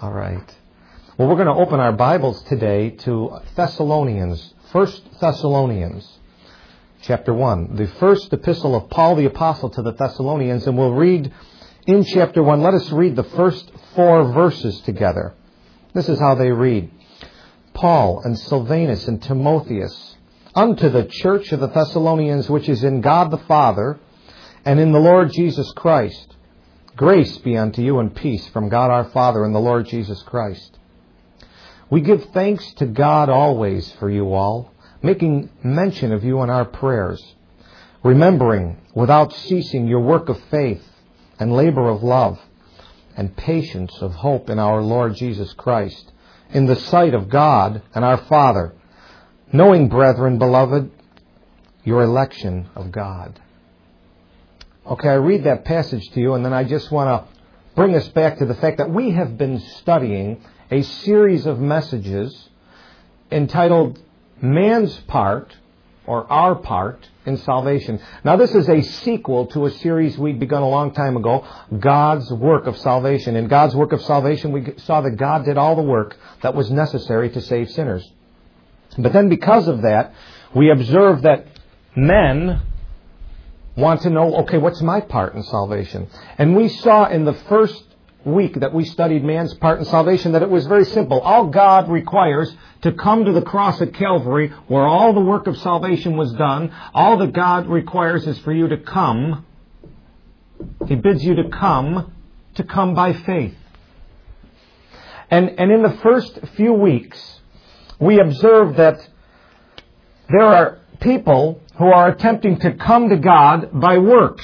All right. Well, we're going to open our Bibles today to Thessalonians, 1 Thessalonians, chapter 1. The first epistle of Paul the Apostle to the Thessalonians, and we'll read in chapter 1. Let us read the first 4 verses together. This is how they read. Paul and Silvanus and Timotheus, unto the church of the Thessalonians, which is in God the Father, and in the Lord Jesus Christ, grace be unto you and peace from God our Father and the Lord Jesus Christ. We give thanks to God always for you all, making mention of you in our prayers, remembering without ceasing your work of faith and labor of love and patience of hope in our Lord Jesus Christ, in the sight of God and our Father, knowing, brethren, beloved, your election of God. Okay, I read that passage to you, and then I just want to bring us back to the fact that we have been studying a series of messages entitled Man's Part, or Our Part, in Salvation. Now, this is a sequel to a series we'd begun a long time ago, God's Work of Salvation. In God's Work of Salvation, we saw that God did all the work that was necessary to save sinners. But then because of that, we observed that men want to know, okay, what's my part in salvation? And we saw in the first week that we studied man's part in salvation that it was very simple. All God requires to come to the cross at Calvary, where all the work of salvation was done, all that God requires is for you to come. He bids you to come by faith. And in the first few weeks, we observed that there are people who are attempting to come to God by works.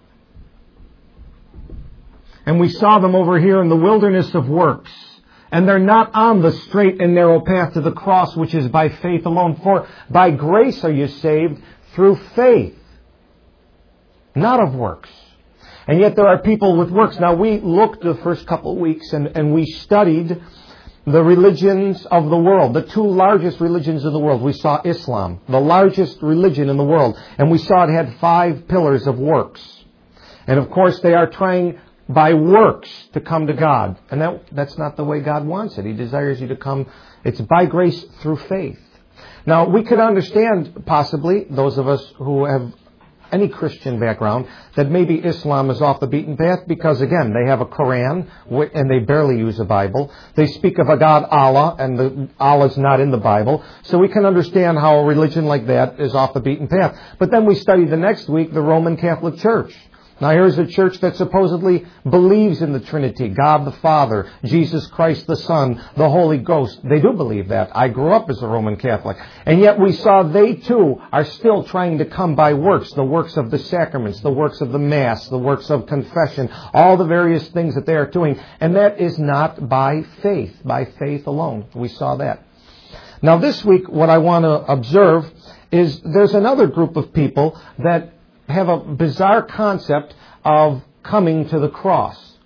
And we saw them over here in the wilderness of works. And they're not on the straight and narrow path to the cross, which is by faith alone. For by grace are you saved through faith, not of works. And yet there are people with works. Now, we looked the first couple of weeks and we studied the religions of the world, the 2 largest religions of the world. We saw Islam, the largest religion in the world. And we saw it had 5 pillars of works. And of course, they are trying by works to come to God. And that's not the way God wants it. He desires you to come. It's by grace through faith. Now, we could understand, possibly, those of us who have any Christian background, that maybe Islam is off the beaten path because, again, they have a Quran and they barely use a Bible. They speak of a God, Allah, and Allah's not in the Bible. So we can understand how a religion like that is off the beaten path. But then we studied the next week the Roman Catholic Church. Now here's a church that supposedly believes in the Trinity, God the Father, Jesus Christ the Son, the Holy Ghost. They do believe that. I grew up as a Roman Catholic. And yet we saw they too are still trying to come by works, the works of the sacraments, the works of the Mass, the works of confession, all the various things that they are doing. And that is not by faith alone. We saw that. Now this week what I want to observe is there's another group of people that have a bizarre concept of coming to the cross.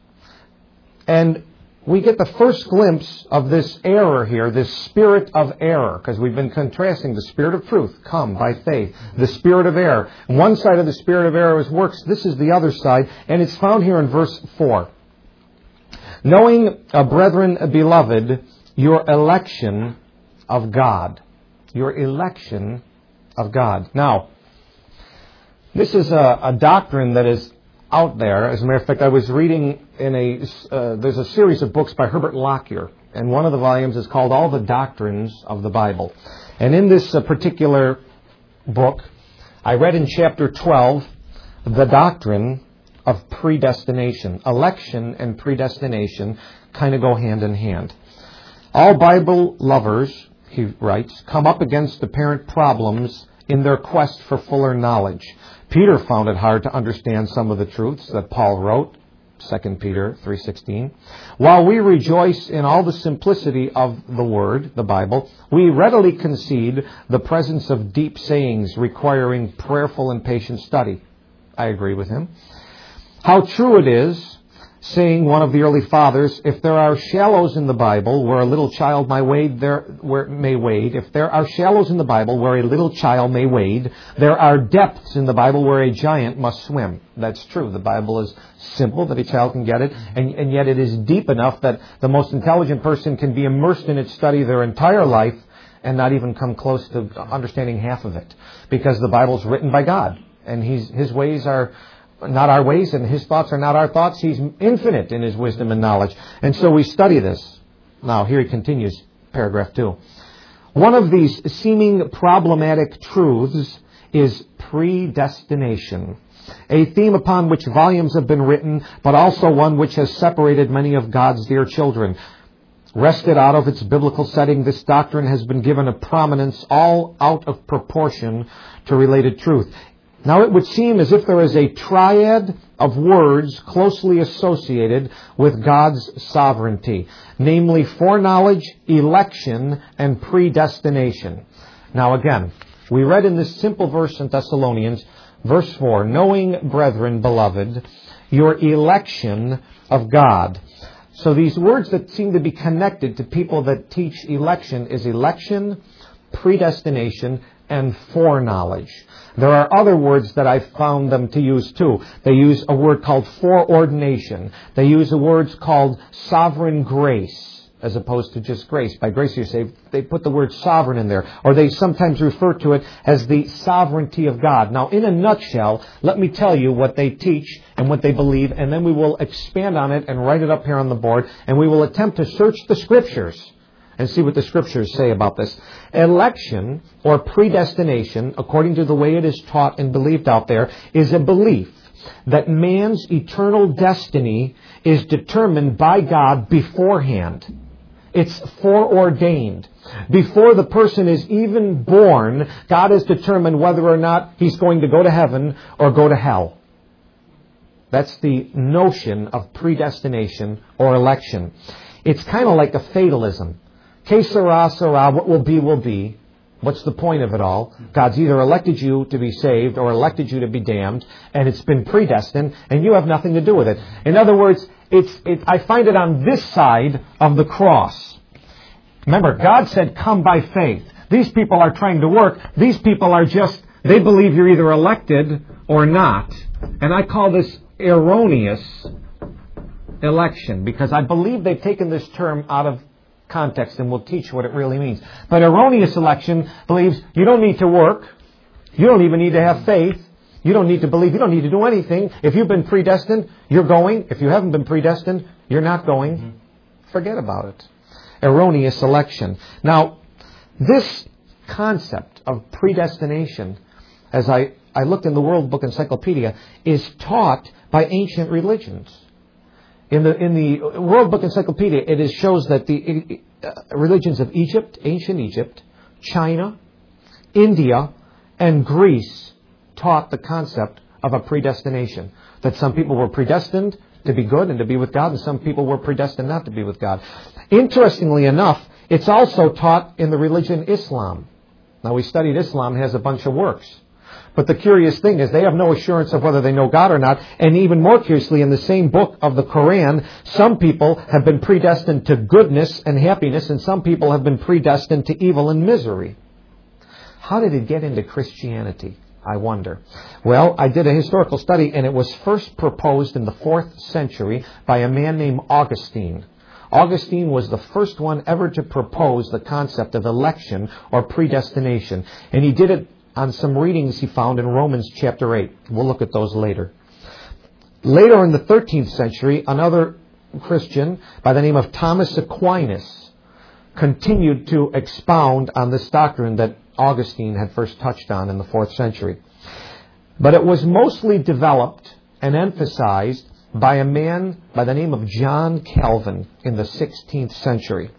And we get the first glimpse of this error here, this spirit of error, because we've been contrasting the spirit of truth, come by faith, the spirit of error. One side of the spirit of error is works. This is the other side, and it's found here in verse 4. Knowing, brethren, beloved, your election of God. Your election of God. Now, this is a doctrine that is out there. As a matter of fact, I was reading there's a series of books by Herbert Lockyer, and one of the volumes is called All the Doctrines of the Bible. And in this particular book, I read in chapter 12 the doctrine of predestination. Election and predestination kind of go hand in hand. All Bible lovers, he writes, come up against apparent problems in their quest for fuller knowledge. Peter found it hard to understand some of the truths that Paul wrote, 2 Peter 3:16. While we rejoice in all the simplicity of the Word, the Bible, we readily concede the presence of deep sayings requiring prayerful and patient study. I agree with him. How true it is saying, one of the early fathers, if there are shallows in the Bible where a little child may wade, if there are shallows in the Bible where a little child may wade, there are depths in the Bible where a giant must swim. That's true. The Bible is simple that a child can get it, and yet it is deep enough that the most intelligent person can be immersed in its study their entire life and not even come close to understanding half of it. Because the Bible is written by God, and His ways are not our ways, and His thoughts are not our thoughts. He's infinite in His wisdom and knowledge. And so we study this. Now, here he continues, paragraph 2. One of these seeming problematic truths is predestination, a theme upon which volumes have been written, but also one which has separated many of God's dear children. Wrested out of its biblical setting, this doctrine has been given a prominence all out of proportion to related truth. Now, it would seem as if there is a triad of words closely associated with God's sovereignty, namely foreknowledge, election, and predestination. Now, again, we read in this simple verse in Thessalonians, verse 4, knowing, brethren, beloved, your election of God. So these words that seem to be connected to people that teach election is election, predestination, and foreknowledge. There are other words that I've found them to use too. They use a word called foreordination. They use a word called sovereign grace, as opposed to just grace. By grace you're saved. They put the word sovereign in there. Or they sometimes refer to it as the sovereignty of God. Now, in a nutshell, let me tell you what they teach and what they believe, and then we will expand on it and write it up here on the board, and we will attempt to search the Scriptures and see what the Scriptures say about this. Election, or predestination, according to the way it is taught and believed out there, is a belief that man's eternal destiny is determined by God beforehand. It's foreordained. Before the person is even born, God has determined whether or not he's going to go to heaven or go to hell. That's the notion of predestination or election. It's kind of like a fatalism. Que sera, sera, what will be, will be. What's the point of it all? God's either elected you to be saved or elected you to be damned, and it's been predestined, and you have nothing to do with it. In other words, I find it on this side of the cross. Remember, God said, come by faith. These people are trying to work. These people are just, they believe you're either elected or not. And I call this erroneous election, because I believe they've taken this term out of context, and we'll teach what it really means. But erroneous election believes you don't need to work. You don't even need to have faith. You don't need to believe. You don't need to do anything. If you've been predestined, you're going. If you haven't been predestined, you're not going. Forget about it. Erroneous election. Now, this concept of predestination, as I looked in the World Book Encyclopedia, is taught by ancient religions. In the World Book Encyclopedia, it shows that the religions of Egypt, ancient Egypt, China, India, and Greece taught the concept of a predestination. That some people were predestined to be good and to be with God, and some people were predestined not to be with God. Interestingly enough, it's also taught in the religion Islam. Now, we studied Islam, it has a bunch of works. But the curious thing is they have no assurance of whether they know God or not. And even more curiously, in the same book of the Quran, some people have been predestined to goodness and happiness, and some people have been predestined to evil and misery. How did it get into Christianity, I wonder? Well, I did a historical study, and it was first proposed in the 4th century by a man named Augustine. Augustine was the first one ever to propose the concept of election or predestination. And he did it on some readings he found in Romans chapter 8. We'll look at those later. Later in the 13th century, another Christian by the name of Thomas Aquinas continued to expound on this doctrine that Augustine had first touched on in the 4th century. But it was mostly developed and emphasized by a man by the name of John Calvin in the 16th century.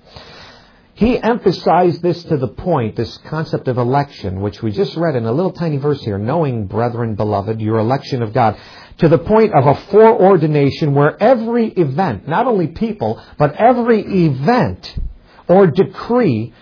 He emphasized this to the point, this concept of election, which we just read in a little tiny verse here, knowing, brethren, beloved, your election of God, to the point of a foreordination where every event, not only people, but every event or decree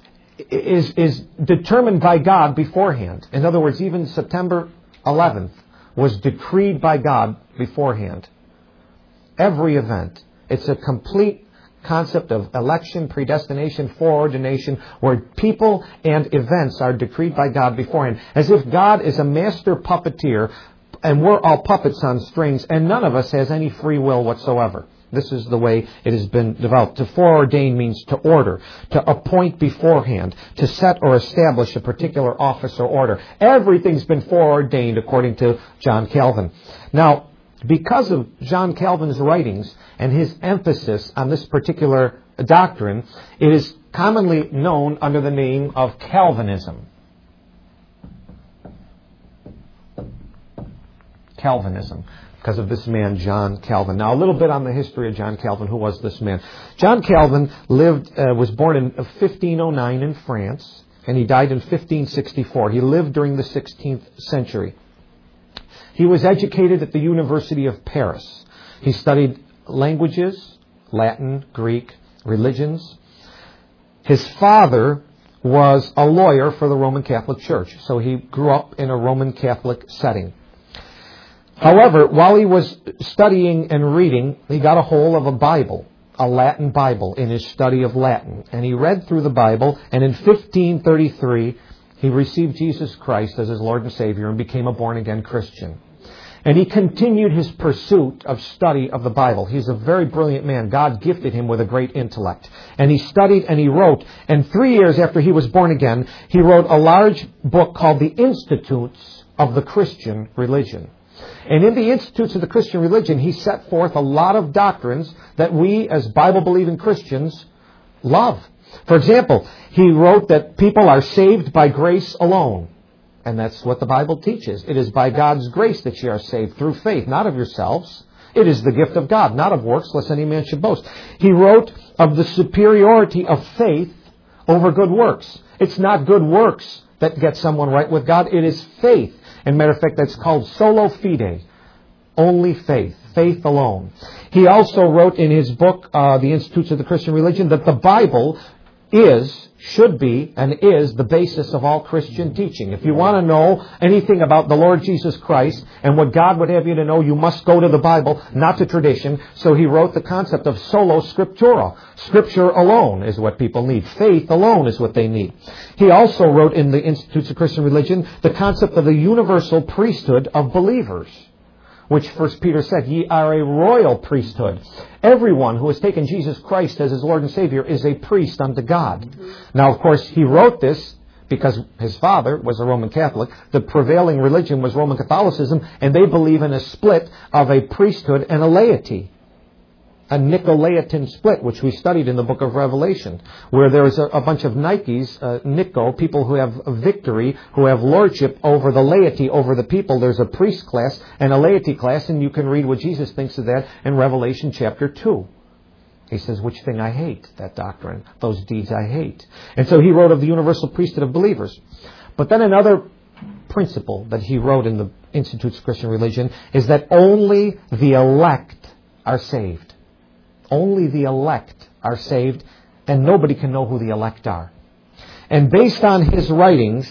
is determined by God beforehand. In other words, even September 11th was decreed by God beforehand. Every event. It's a complete concept of election, predestination, foreordination, where people and events are decreed by God beforehand, as if God is a master puppeteer and we're all puppets on strings, and none of us has any free will whatsoever. This is the way it has been developed. To foreordain means to order, to appoint beforehand, to set or establish a particular office or order. Everything's been foreordained according to John Calvin. Now, because of John Calvin's writings and his emphasis on this particular doctrine, it is commonly known under the name of Calvinism. Calvinism, because of this man, John Calvin. Now, a little bit on the history of John Calvin. Who was this man? John Calvin was born in 1509 in France, and he died in 1564. He lived during the 16th century. He was educated at the University of Paris. He studied languages, Latin, Greek, religions. His father was a lawyer for the Roman Catholic Church, so he grew up in a Roman Catholic setting. However, while he was studying and reading, he got a hold of a Bible, a Latin Bible, in his study of Latin. And he read through the Bible, and in 1533, he received Jesus Christ as his Lord and Savior and became a born-again Christian. And he continued his pursuit of study of the Bible. He's a very brilliant man. God gifted him with a great intellect. And he studied and he wrote. And 3 years after he was born again, he wrote a large book called The Institutes of the Christian Religion. And in the Institutes of the Christian Religion, he set forth a lot of doctrines that we as Bible-believing Christians love. For example, he wrote that people are saved by grace alone. And that's what the Bible teaches. It is by God's grace that ye are saved through faith, not of yourselves. It is the gift of God, not of works, lest any man should boast. He wrote of the superiority of faith over good works. It's not good works that get someone right with God. It is faith. And matter of fact, that's called sola fide. Only faith. Faith alone. He also wrote in his book, The Institutes of the Christian Religion, that the Bible should be, and is the basis of all Christian teaching. If you want to know anything about the Lord Jesus Christ and what God would have you to know, you must go to the Bible, not to tradition. So he wrote the concept of solo scriptura. Scripture alone is what people need. Faith alone is what they need. He also wrote in the Institutes of Christian Religion the concept of the universal priesthood of believers, which 1 Peter said, ye are a royal priesthood. Everyone who has taken Jesus Christ as his Lord and Savior is a priest unto God. Now, of course, he wrote this because his father was a Roman Catholic. The prevailing religion was Roman Catholicism, and they believe in a split of a priesthood and a laity. A Nicolaitan split, which we studied in the book of Revelation, where there is a bunch of Nikes, Nico, people who have victory, who have lordship over the laity, over the people. There's a priest class and a laity class, and you can read what Jesus thinks of that in Revelation chapter 2. He says, which thing I hate? That doctrine. Those deeds I hate. And so he wrote of the universal priesthood of believers. But then another principle that he wrote in the Institutes of Christian Religion is that only the elect are saved. Only the elect are saved, and nobody can know who the elect are. And based on his writings,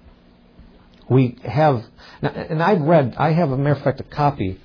we have, and I have, a matter of fact, a copy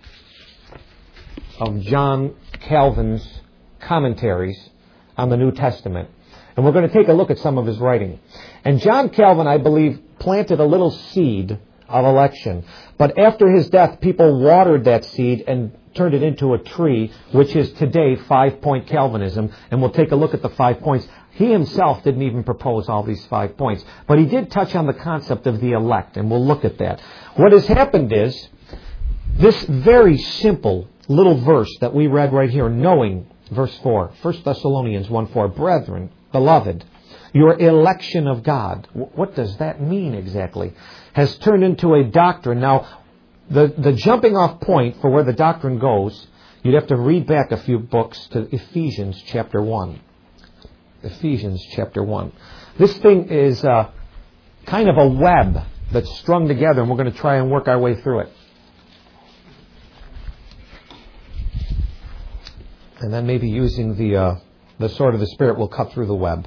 of John Calvin's commentaries on the New Testament. And we're going to take a look at some of his writing. And John Calvin, I believe, planted a little seed of election. But after his death, people watered that seed and turned it into a tree, which is today 5-point Calvinism. And we'll take a look at the 5 points. He himself didn't even propose all these 5 points. But he did touch on the concept of the elect, and we'll look at that. What has happened is, this very simple little verse that we read right here, knowing, verse 4, 1 Thessalonians 1:4, brethren, beloved, your election of God, what does that mean exactly? Has turned into a doctrine. Now, the jumping off point for where the doctrine goes, you'd have to read back a few books to Ephesians chapter 1. Ephesians chapter 1. This thing is kind of a web that's strung together, and we're going to try and work our way through it. And then maybe using the sword of the Spirit will cut through the web.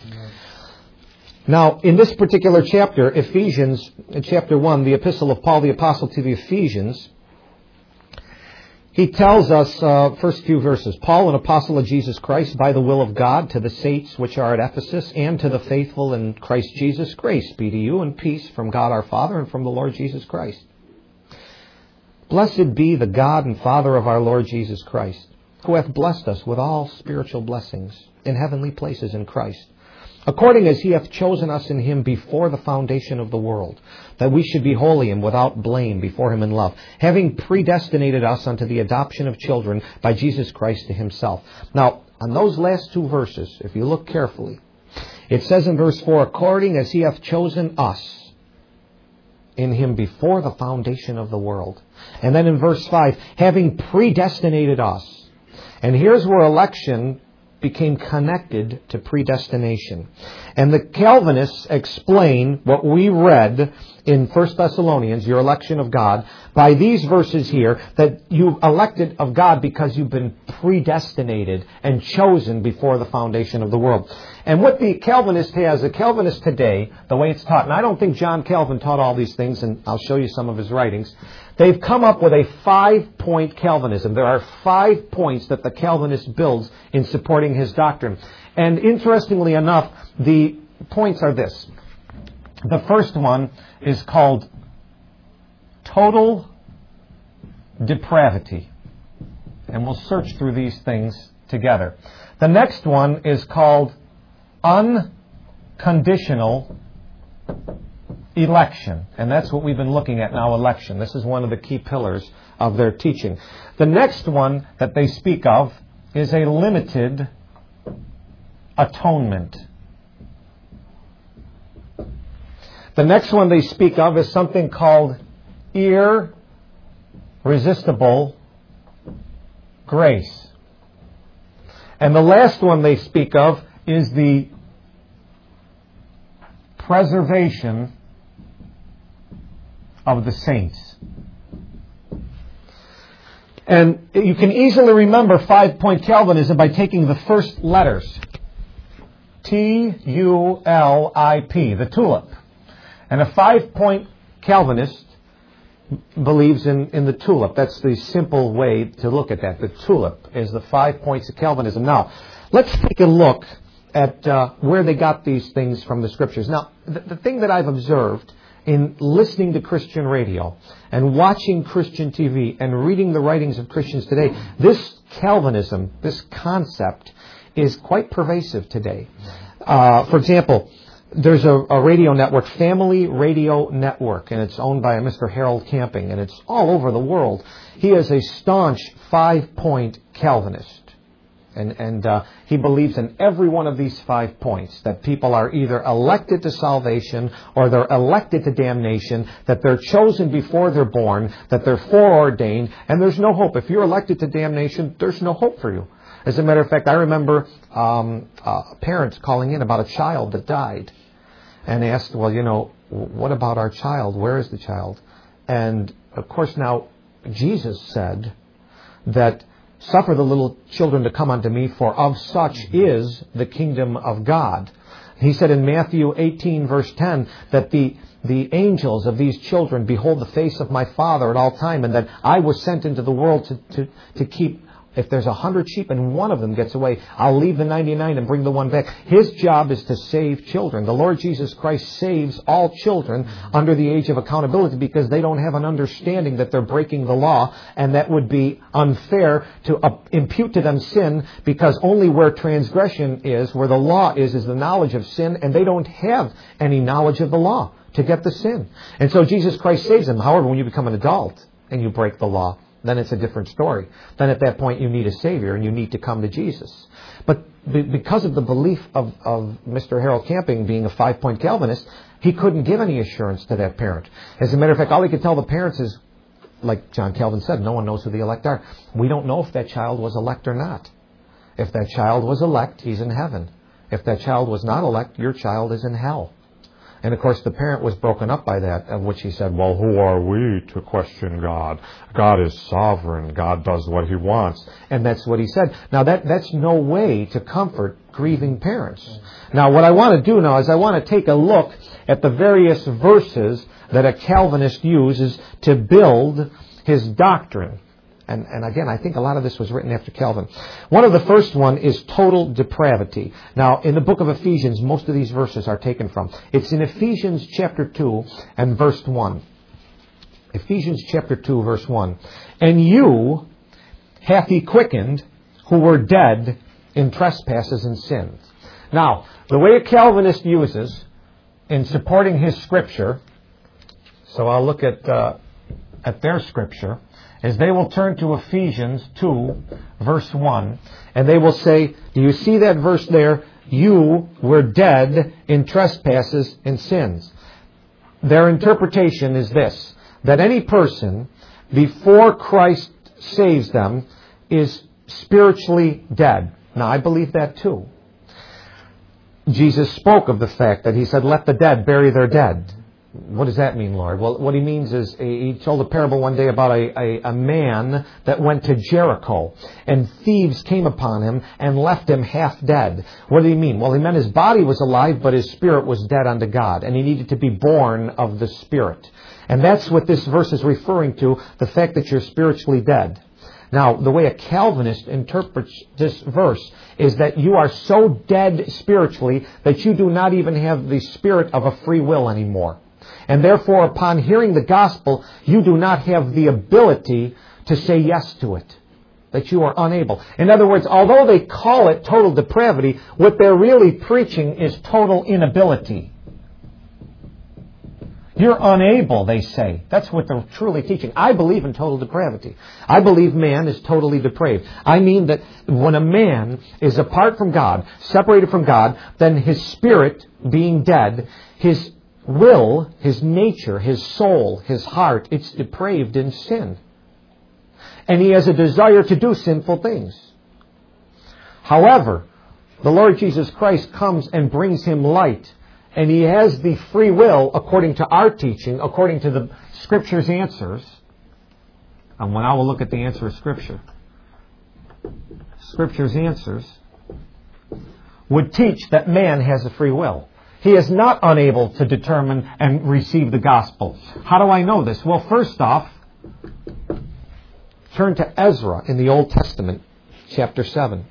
Now, in this particular chapter, Ephesians, chapter 1, the epistle of Paul the Apostle to the Ephesians, He tells us, first few verses, Paul, an apostle of Jesus Christ, by the will of God, to the saints which are at Ephesus, and to the faithful in Christ Jesus, grace be to you and peace from God our Father and from the Lord Jesus Christ. Blessed be the God and Father of our Lord Jesus Christ, who hath blessed us with all spiritual blessings in heavenly places in Christ, according as he hath chosen us in him before the foundation of the world, that we should be holy and without blame before him in love, having predestinated us unto the adoption of children by Jesus Christ to himself. Now, on those last two verses, if you look carefully, it says in verse 4, according as he hath chosen us in him before the foundation of the world. And then in verse 5, having predestinated us. And here's where election became connected to predestination. And the Calvinists explain what we read in 1 Thessalonians, your election of God, by these verses here, that you elected of God because you've been predestinated and chosen before the foundation of the world. And what the Calvinist has, the Calvinist today, the way it's taught, and I don't think John Calvin taught all these things, and I'll show you some of his writings. They've come up with a 5-point Calvinism. There are 5 points that the Calvinist builds in supporting his doctrine. And interestingly enough, the points are this. The first one is called total depravity. And we'll search through these things together. The next one is called unconditional election. And that's what we've been looking at now, election. This is one of the key pillars of their teaching. The next one that they speak of is a limited atonement. The next one they speak of is something called irresistible grace. And the last one they speak of is the preservation of the saints. And you can easily remember 5-point Calvinism by taking the first letters. T-U-L-I-P, the tulip. And a 5-point Calvinist believes in the tulip. That's the simple way to look at that. The tulip is the 5 points of Calvinism. Now, let's take a look at where they got these things from the Scriptures. Now, the thing that I've observed in listening to Christian radio and watching Christian TV and reading the writings of Christians today, this Calvinism, this concept, is quite pervasive today. For example, there's a radio network, Family Radio Network, and it's owned by a Mr. Harold Camping, and it's all over the world. He is a staunch 5-point Calvinist. And he believes in every one of these 5 points, that people are either elected to salvation or they're elected to damnation, that they're chosen before they're born, that they're foreordained, and there's no hope. If you're elected to damnation, there's no hope for you. As a matter of fact, I remember parents calling in about a child that died and asked, well, you know, what about our child? Where is the child? And, of course, now Jesus said that suffer the little children to come unto me, for of such is the kingdom of God. He said in Matthew 18, verse 10, that the angels of these children behold the face of my Father at all time, and that I was sent into the world to keep. If there's 100 sheep and one of them gets away, I'll leave the 99 and bring the one back. His job is to save children. The Lord Jesus Christ saves all children under the age of accountability because they don't have an understanding that they're breaking the law, and that would be unfair to impute to them sin, because only where transgression is, where the law is the knowledge of sin, and they don't have any knowledge of the law to get the sin. And so Jesus Christ saves them. However, when you become an adult and you break the law, then it's a different story. Then at that point you need a Savior and you need to come to Jesus. But because of the belief of Mr. Harold Camping being a 5-point Calvinist, he couldn't give any assurance to that parent. As a matter of fact, all he could tell the parents is, like John Calvin said, no one knows who the elect are. We don't know if that child was elect or not. If that child was elect, he's in heaven. If that child was not elect, your child is in hell. And, of course, the parent was broken up by that, of which he said, well, who are we to question God? God is sovereign. God does what He wants. And that's what he said. Now, that's no way to comfort grieving parents. Now, what I want to do now is I want to take a look at the various verses that a Calvinist uses to build his doctrine. And again, I think a lot of this was written after Calvin. One of the first one is total depravity. Now, in the book of Ephesians, most of these verses are taken from. It's in Ephesians chapter 2 and verse 1. Ephesians chapter 2, verse 1. And you hath he quickened who were dead in trespasses and sins. Now, the way a Calvinist uses in supporting his scripture, so I'll look at their scripture, is they will turn to Ephesians 2, verse 1, and they will say, do you see that verse there? You were dead in trespasses and sins. Their interpretation is this, that any person, before Christ saves them, is spiritually dead. Now, I believe that too. Jesus spoke of the fact that he said, let the dead bury their dead. What does that mean, Lord? Well, what he means is, he told a parable one day about a man that went to Jericho, and thieves came upon him and left him half dead. What did he mean? Well, he meant his body was alive, but his spirit was dead unto God, and he needed to be born of the Spirit. And that's what this verse is referring to, the fact that you're spiritually dead. Now, the way a Calvinist interprets this verse is that you are so dead spiritually that you do not even have the spirit of a free will anymore. And therefore, upon hearing the gospel, you do not have the ability to say yes to it. That you are unable. In other words, although they call it total depravity, what they're really preaching is total inability. You're unable, they say. That's what they're truly teaching. I believe in total depravity. I believe man is totally depraved. I mean that when a man is apart from God, separated from God, then his spirit, being dead, his will, his nature, his soul, his heart, it's depraved in sin. And he has a desire to do sinful things. However, the Lord Jesus Christ comes and brings him light. And he has the free will, according to our teaching, according to the Scripture's answers. And when I will look at the answer of Scripture, Scripture's answers would teach that man has a free will. He is not unable to determine and receive the gospel. How do I know this? Well, first off, turn to Ezra in the Old Testament, chapter 7.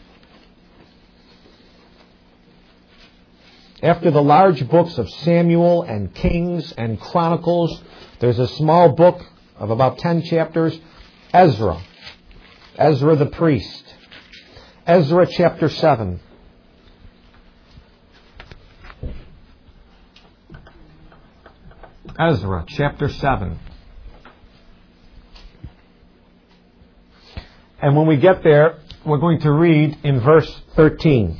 After the large books of Samuel and Kings and Chronicles, there's a small book of about 10 chapters, Ezra. Ezra the priest. Ezra chapter 7. Ezra chapter 7. And when we get there, we're going to read in verse 13.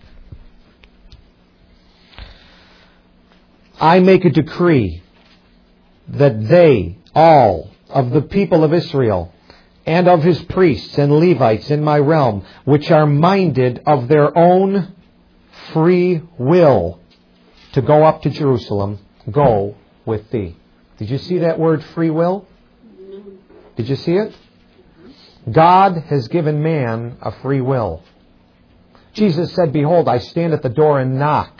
I make a decree that they, all of the people of Israel, and of his priests and Levites in my realm, which are minded of their own free will to go up to Jerusalem, go with thee. Did you see that word free will? Did you see it? God has given man a free will. Jesus said, behold, I stand at the door and knock.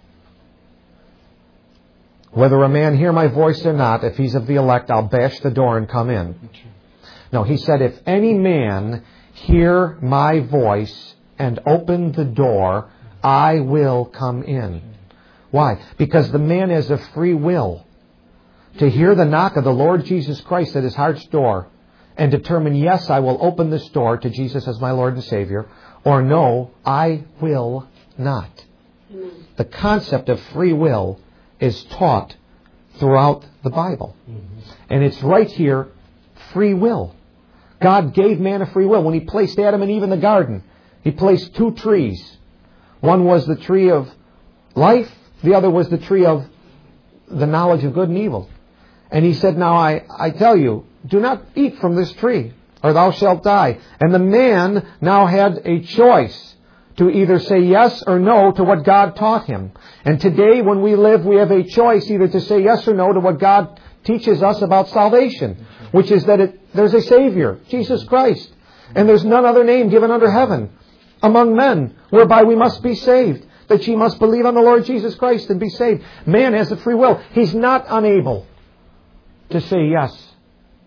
Whether a man hear my voice or not, if he's of the elect, I'll bash the door and come in. No, he said, if any man hear my voice and open the door, I will come in. Why? Because the man has a free will to hear the knock of the Lord Jesus Christ at his heart's door and determine, yes, I will open this door to Jesus as my Lord and Savior, or no, I will not. The concept of free will is taught throughout the Bible. And it's right here, free will. God gave man a free will. When he placed Adam and Eve in the garden, he placed two trees. One was the tree of life. The other was the tree of the knowledge of good and evil. And he said, now I tell you, do not eat from this tree, or thou shalt die. And the man now had a choice to either say yes or no to what God taught him. And today when we live, we have a choice either to say yes or no to what God teaches us about salvation, which is that there's a Savior, Jesus Christ. And there's none other name given under heaven among men whereby we must be saved, that ye must believe on the Lord Jesus Christ and be saved. Man has a free will. He's not unable to say yes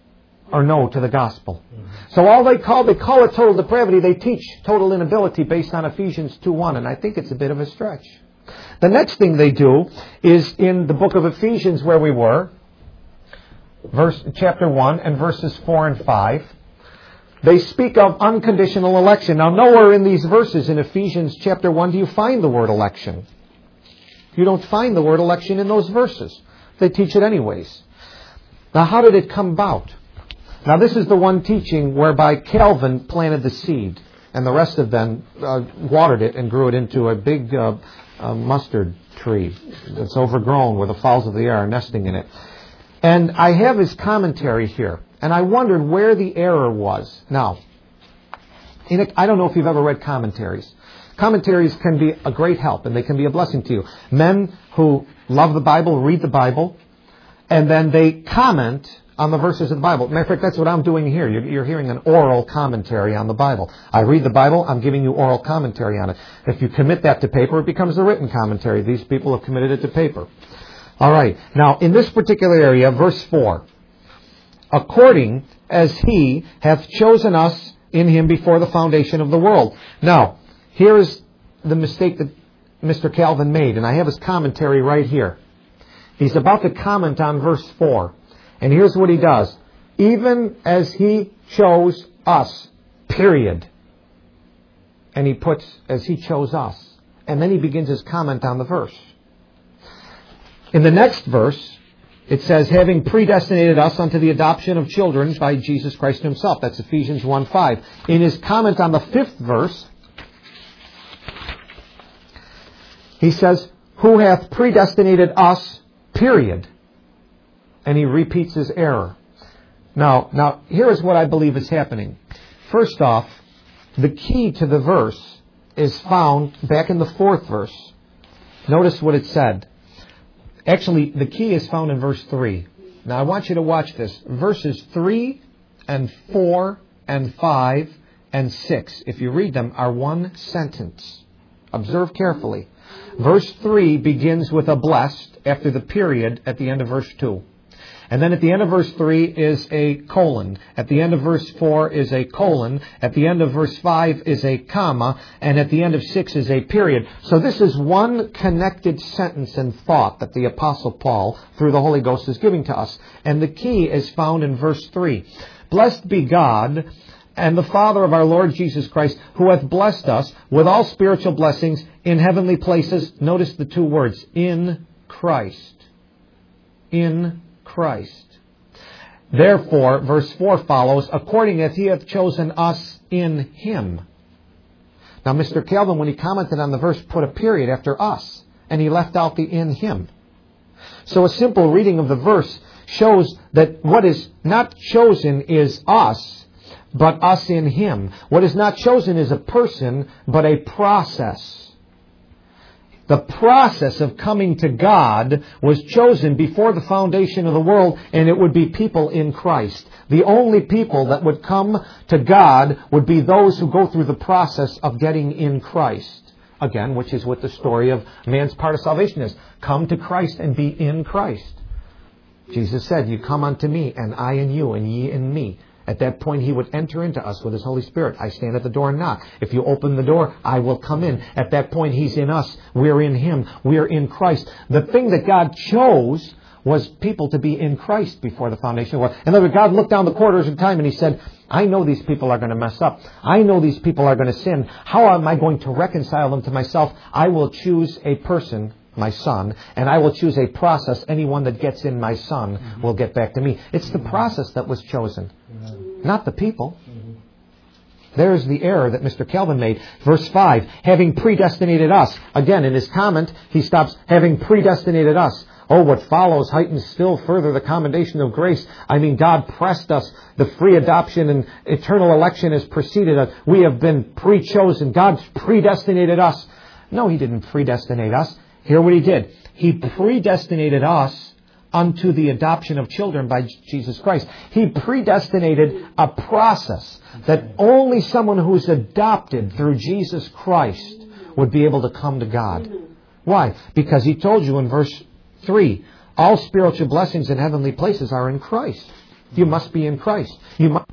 or no to the gospel. So all they call it total depravity. They teach total inability based on Ephesians 2:1, and I think it's a bit of a stretch. The next thing they do is in the book of Ephesians where we were, chapter 1 and verses 4 and 5. They speak of unconditional election. Now, nowhere in these verses in Ephesians chapter 1 do you find the word election. You don't find the word election in those verses. They teach it anyways. Now, how did it come about? Now, this is the one teaching whereby Calvin planted the seed, and the rest of them watered it and grew it into a big mustard tree that's overgrown where the fowls of the air are nesting in it. And I have his commentary here. And I wondered where the error was. Now, I don't know if you've ever read commentaries. Commentaries can be a great help, and they can be a blessing to you. Men who love the Bible read the Bible, and then they comment on the verses of the Bible. Matter of fact, that's what I'm doing here. You're hearing an oral commentary on the Bible. I read the Bible, I'm giving you oral commentary on it. If you commit that to paper, it becomes a written commentary. These people have committed it to paper. All right. Now, in this particular area, verse 4. According as He hath chosen us in Him before the foundation of the world. Now, here is the mistake that Mr. Calvin made, and I have his commentary right here. He's about to comment on verse 4, and here's what he does. Even as He chose us, period. And he puts, as He chose us. And then he begins his comment on the verse. In the next verse, it says, having predestinated us unto the adoption of children by Jesus Christ Himself. That's Ephesians 1:5. In his comment on the 5th verse, he says, who hath predestinated us, period. And he repeats his error. Now, here is what I believe is happening. First off, the key to the verse is found back in the 4th verse. Notice what it said. Actually, the key is found in verse 3. Now, I want you to watch this. Verses 3 and 4 and 5 and 6, if you read them, are one sentence. Observe carefully. Verse 3 begins with a blessed after the period at the end of verse 2. And then at the end of verse 3 is a colon. At the end of verse 4 is a colon. At the end of verse 5 is a comma. And at the end of 6 is a period. So this is one connected sentence and thought that the Apostle Paul, through the Holy Ghost, is giving to us. And the key is found in verse 3. Blessed be God and the Father of our Lord Jesus Christ, who hath blessed us with all spiritual blessings in heavenly places. Notice the two words, in Christ. In Christ. Therefore, verse 4 follows, according as He hath chosen us in Him. Now, Mr. Calvin, when he commented on the verse, put a period after us, and he left out the in Him. So a simple reading of the verse shows that what is not chosen is us, but us in Him. What is not chosen is a person, but a process. The process of coming to God was chosen before the foundation of the world, and it would be people in Christ. The only people that would come to God would be those who go through the process of getting in Christ. Again, which is what the story of man's part of salvation is. Come to Christ and be in Christ. Jesus said, you come unto me, and I in you, and ye in me. At that point, He would enter into us with His Holy Spirit. I stand at the door and knock. If you open the door, I will come in. At that point, He's in us. We're in Him. We're in Christ. The thing that God chose was people to be in Christ before the foundation of the world. In other words, God looked down the corridors of time and He said, I know these people are going to mess up. I know these people are going to sin. How am I going to reconcile them to myself? I will choose a person, my Son, and I will choose a process. Anyone that gets in my Son will get back to me. It's the process that was chosen, not the people. There's the error that Mr. Calvin made. Verse 5, having predestinated us. Again, in his comment, he stops, having predestinated us. Oh, what follows heightens still further the commendation of grace. I mean, God pressed us. The free adoption and eternal election has preceded us. We have been pre-chosen. God predestinated us. No, He didn't predestinate us. Hear what He did. He predestinated us unto the adoption of children by Jesus Christ. He predestinated a process that only someone who's adopted through Jesus Christ would be able to come to God. Why? Because He told you in verse 3, all spiritual blessings in heavenly places are in Christ. You must be in Christ. You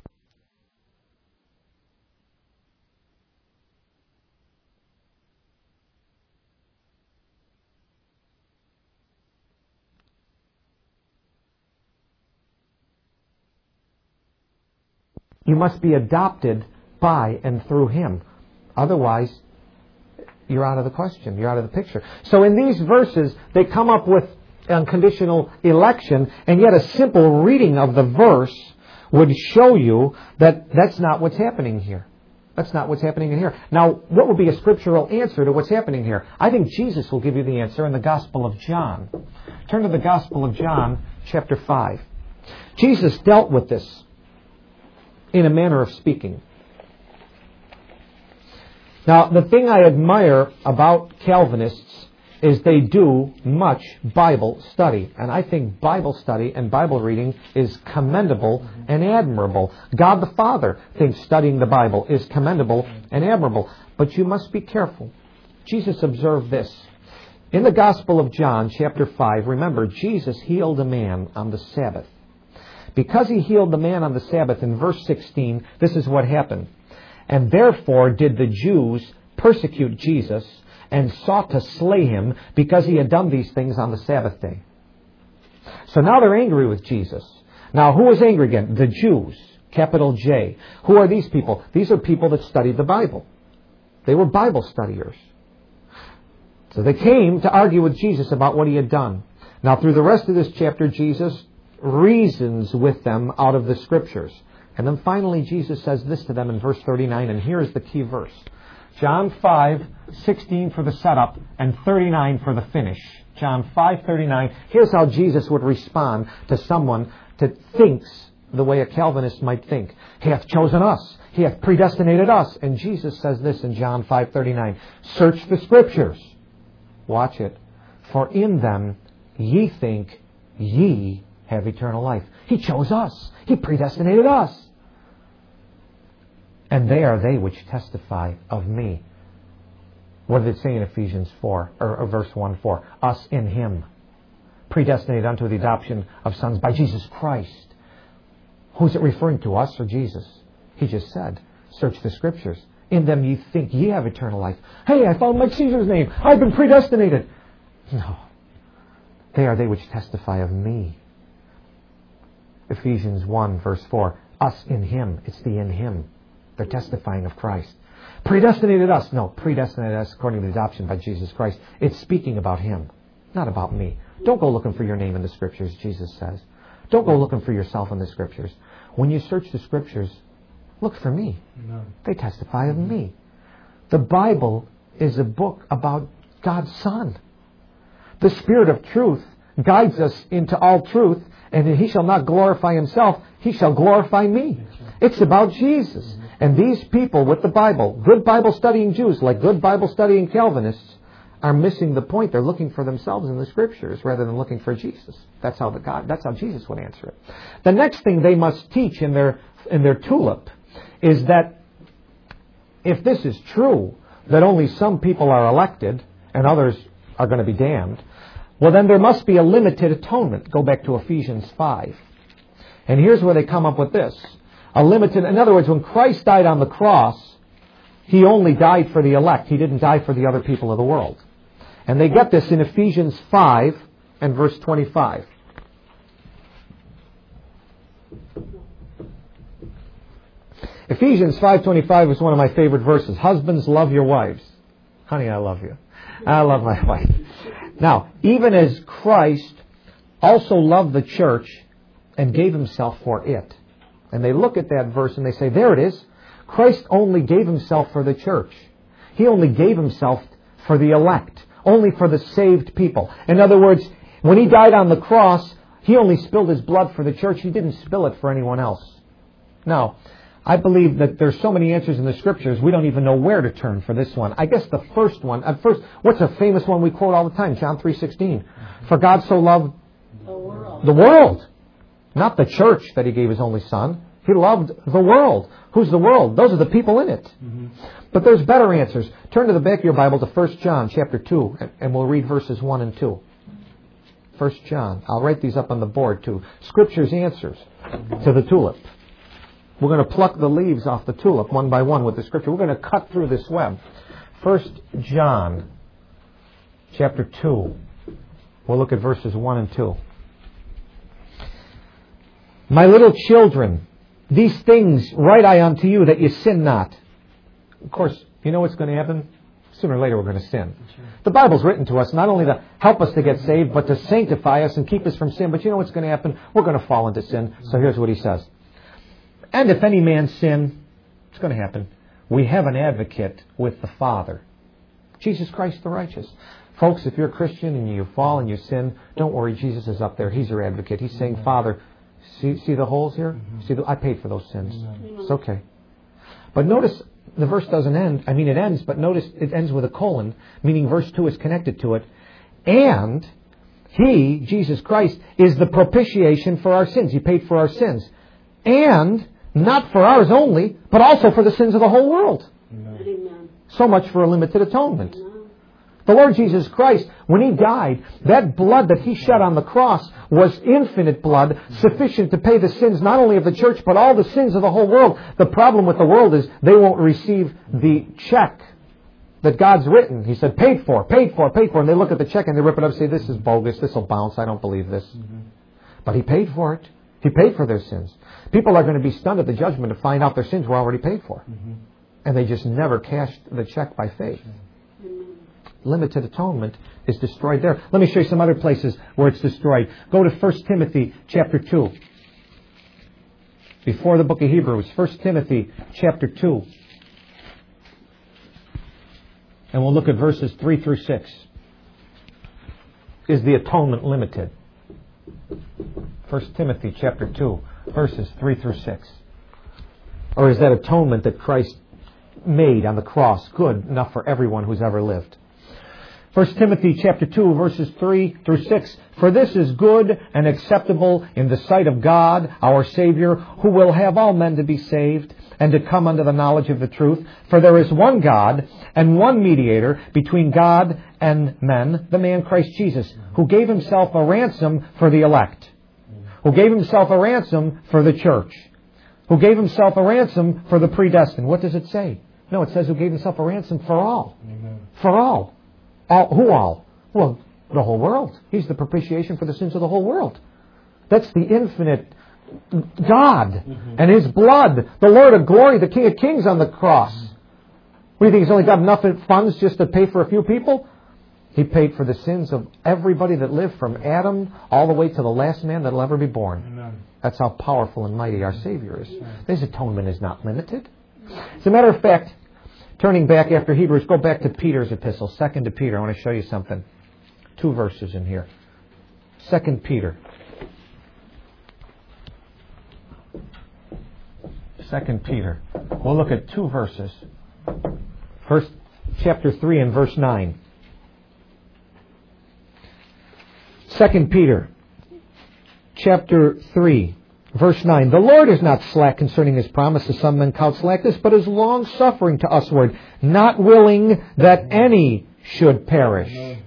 must be adopted by and through Him. Otherwise, you're out of the question. You're out of the picture. So in these verses, they come up with unconditional election, and yet a simple reading of the verse would show you that that's not what's happening here. That's not what's happening in here. Now, what would be a scriptural answer to what's happening here? I think Jesus will give you the answer in the Gospel of John. Turn to the Gospel of John, chapter 5. Jesus dealt with this in a manner of speaking. Now, the thing I admire about Calvinists is they do much Bible study. And I think Bible study and Bible reading is commendable and admirable. God the Father thinks studying the Bible is commendable and admirable. But you must be careful. Jesus observed this. In the Gospel of John, chapter 5, remember, Jesus healed a man on the Sabbath. Because He healed the man on the Sabbath, in verse 16, this is what happened. And therefore did the Jews persecute Jesus and sought to slay Him because He had done these things on the Sabbath day. So now they're angry with Jesus. Now who is angry again? The Jews, capital J. Who are these people? These are people that studied the Bible. They were Bible studiers. So they came to argue with Jesus about what He had done. Now through the rest of this chapter, Jesus reasons with them out of the Scriptures. And then finally Jesus says this to them in verse 39, and here is the key verse. John 5:16 for the setup and 39 for the finish. John 5:39. Here's how Jesus would respond to someone that thinks the way a Calvinist might think. He hath chosen us. He hath predestinated us. And Jesus says this in John 5:39. Search the Scriptures. Watch it. For in them ye think ye have eternal life. He chose us. He predestinated us. And they are they which testify of me. What did it say in Ephesians 4, or verse 1:4? Us in Him, predestinated unto the adoption of sons by Jesus Christ. Who's it referring to, us or Jesus? He just said, search the Scriptures. In them ye think ye have eternal life. Hey, I found Mike Caesar's name. I've been predestinated. No. They are they which testify of me. Ephesians 1, verse 4. Us in Him. It's the in Him. They're testifying of Christ. Predestinated us. No, predestinated us according to the adoption by Jesus Christ. It's speaking about Him, not about me. Don't go looking for your name in the Scriptures, Jesus says. Don't go looking for yourself in the Scriptures. When you search the Scriptures, look for me. No. They testify of me. The Bible is a book about God's Son. The Spirit of truth guides us into all truth, and He shall not glorify Himself, He shall glorify me. It's about Jesus. And these people with the Bible, good Bible studying Jews, like good Bible studying Calvinists, are missing the point. They're looking for themselves in the Scriptures rather than looking for Jesus. That's how Jesus would answer it. The next thing they must teach in their tulip is that if this is true, that only some people are elected and others are going to be damned, well then there must be a limited atonement. Go back to Ephesians 5. And here's where they come up with this. In other words, when Christ died on the cross, He only died for the elect. He didn't die for the other people of the world. And they get this in Ephesians 5 and verse 25. Ephesians 5:25 is one of my favorite verses. Husbands, love your wives. Honey, I love you. I love my wife. Now, even as Christ also loved the church and gave Himself for it. And they look at that verse and they say, there it is. Christ only gave Himself for the church. He only gave Himself for the elect. Only for the saved people. In other words, when He died on the cross, He only spilled His blood for the church. He didn't spill it for anyone else. Now, I believe that there's so many answers in the Scriptures, we don't even know where to turn for this one. I guess the first one, what's a famous one we quote all the time? John 3:16. For God so loved the world. Not the church that He gave His only Son. He loved the world. Who's the world? Those are the people in it. Mm-hmm. But there's better answers. Turn to the back of your Bible to 1 John chapter 2, and we'll read verses 1 and 2. 1 John. I'll write these up on the board too. Scripture's answers to the tulip. We're going to pluck the leaves off the tulip one by one with the Scripture. We're going to cut through this web. 1 John chapter 2. We'll look at verses 1 and 2. My little children, these things write I unto you, that you sin not. Of course, you know what's going to happen? Sooner or later we're going to sin. The Bible's written to us not only to help us to get saved, but to sanctify us and keep us from sin. But you know what's going to happen? We're going to fall into sin. So here's what he says. And if any man sin, it's going to happen. We have an advocate with the Father, Jesus Christ the righteous. Folks, if you're a Christian and you fall and you sin, don't worry, Jesus is up there. He's your advocate. He's saying, Father, see the holes here? I paid for those sins. It's okay. But notice the verse doesn't end. It ends, but notice it ends with a colon, meaning verse 2 is connected to it. And He, Jesus Christ, is the propitiation for our sins. He paid for our sins. And not for ours only, but also for the sins of the whole world. Amen. So much for a limited atonement. The Lord Jesus Christ, when He died, that blood that He shed on the cross was infinite blood, sufficient to pay the sins not only of the church, but all the sins of the whole world. The problem with the world is they won't receive the check that God's written. He said, paid for. And they look at the check and they rip it up and say, this is bogus, this will bounce, I don't believe this. But He paid for it. He paid for their sins. People are going to be stunned at the judgment to find out their sins were already paid for. And they just never cashed the check by faith. Limited atonement is destroyed there. Let me show you some other places where it's destroyed. Go to 1 Timothy chapter 2. Before the book of Hebrews, 1 Timothy chapter 2. And we'll look at verses 3 through 6. Is the atonement limited? 1 Timothy chapter 2, verses 3 through 6. Or is that atonement that Christ made on the cross good enough for everyone who's ever lived? 1 Timothy chapter 2, verses 3 through 6. For this is good and acceptable in the sight of God, our Savior, who will have all men to be saved and to come unto the knowledge of the truth. For there is one God and one mediator between God and men, the man Christ Jesus, who gave Himself a ransom for the elect, who gave Himself a ransom for the church, who gave Himself a ransom for the predestined. What does it say? No, it says who gave Himself a ransom for all. Amen. For all. Who all? Well, the whole world. He's the propitiation for the sins of the whole world. That's the infinite God and His blood, the Lord of glory, the King of kings on the cross. What do you think? He's only got enough funds just to pay for a few people? He paid for the sins of everybody that lived from Adam all the way to the last man that will ever be born. Amen. That's how powerful and mighty our Savior is. His atonement is not limited. As a matter of fact, turning back after Hebrews, go back to Peter's epistle, 2 to Peter. I want to show you something. 2 verses in here. 2 Peter. 2 Peter. We'll look at 2 verses. First, chapter 3 and verse 9. 2 Peter, chapter 3, verse 9. The Lord is not slack concerning His promise, as some men count slackness, but is long-suffering to usward, not willing that any should perish.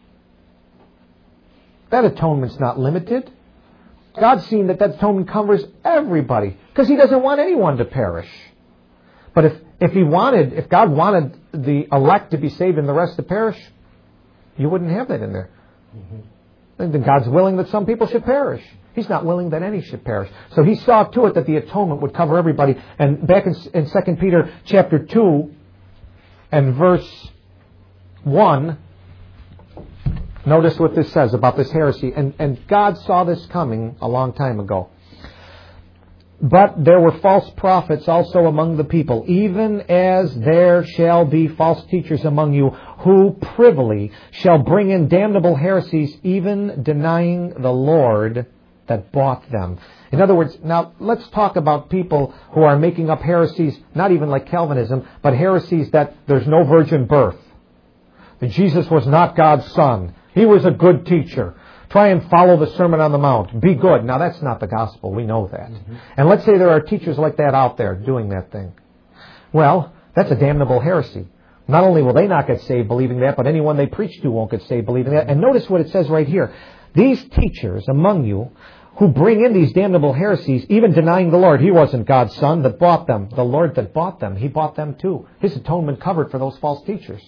That atonement's not limited. God's seen that atonement covers everybody, because He doesn't want anyone to perish. But if God wanted the elect to be saved and the rest to perish, you wouldn't have that in there. Then God's willing that some people should perish. He's not willing that any should perish. So He saw to it that the atonement would cover everybody. And back in 2 Peter chapter 2 and verse 1, notice what this says about this heresy. And God saw this coming a long time ago. But there were false prophets also among the people, even as there shall be false teachers among you, who privily shall bring in damnable heresies, even denying the Lord that bought them. In other words, now let's talk about people who are making up heresies, not even like Calvinism, but heresies that there's no virgin birth. That Jesus was not God's son. He was a good teacher. Try and follow the Sermon on the Mount. Be good. Now, that's not the gospel. We know that. And let's say there are teachers like that out there doing that thing. Well, that's a damnable heresy. Not only will they not get saved believing that, but anyone they preach to won't get saved believing that. And notice what it says right here. these teachers among you who bring in these damnable heresies, even denying the Lord. He wasn't God's Son that bought them. The Lord that bought them, He bought them too. His atonement covered for those false teachers.